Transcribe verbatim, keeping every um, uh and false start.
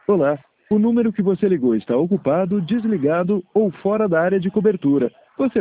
Olá, o número que você ligou está ocupado, desligado ou fora da área de cobertura.